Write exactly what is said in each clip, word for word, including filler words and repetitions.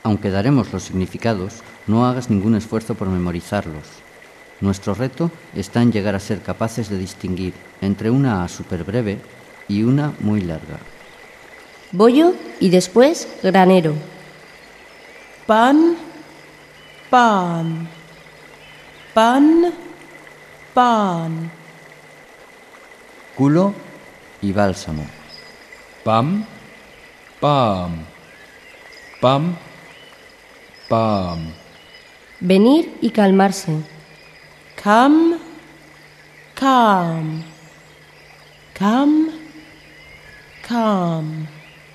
Aunque daremos los significados, no hagas ningún esfuerzo por memorizarlos. Nuestro reto está en llegar a ser capaces de distinguir entre una A súper breve y una muy larga. Bollo y después granero. Pan, pan. Pan, pan. Culo y bálsamo. Bum, bum. Bum, bum. Venir y calmarse. Come, calm. Come, calm.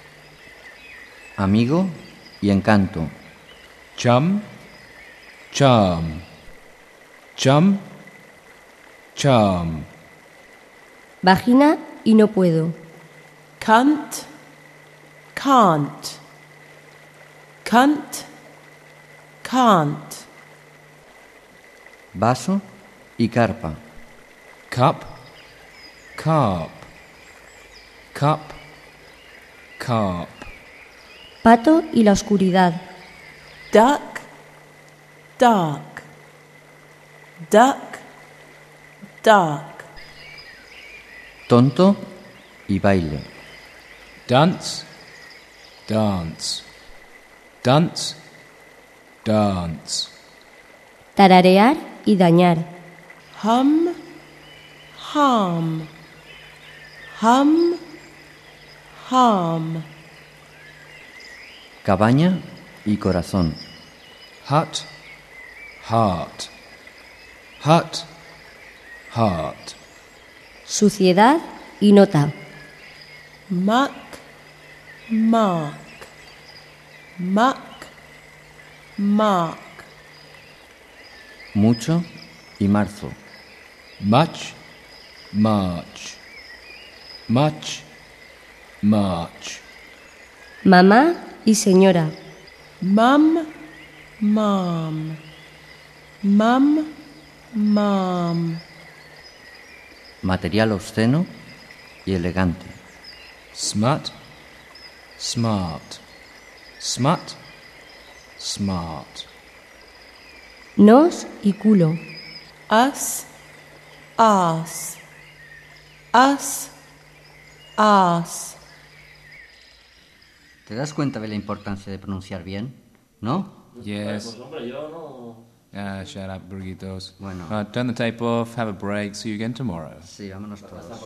Amigo y encanto. Chum, chum. Chum, chum. Vagina y no puedo. Cunt, can't. Cunt, can't. Vaso y carpa. Cup, carp. Cup, carp. Pato y la oscuridad. Duck, dark. Duck, dark. Tonto y baile. Dance, dance. Dance, dance. Tararear y dañar. Hum, hum. Hum, hum. Cabaña y corazón. Hut, heart. Hut, heart. Suciedad y nota. Muck, mark. Muck, mark. Mucho y marzo. Much, much. Much, much. Mamá y señora. Mum, mom. Mum, mom. Material obsceno y elegante. Smut, smart. Smut, smart. Nos y culo. Us, us. Us, us. ¿Te das cuenta de la importancia de pronunciar bien? ¿No? Yes. Pues hombre, yo no... Ah, shut up, burritos. Bueno. Right, turn the tape off, have a break, see you again tomorrow. Sí, vámonos todos.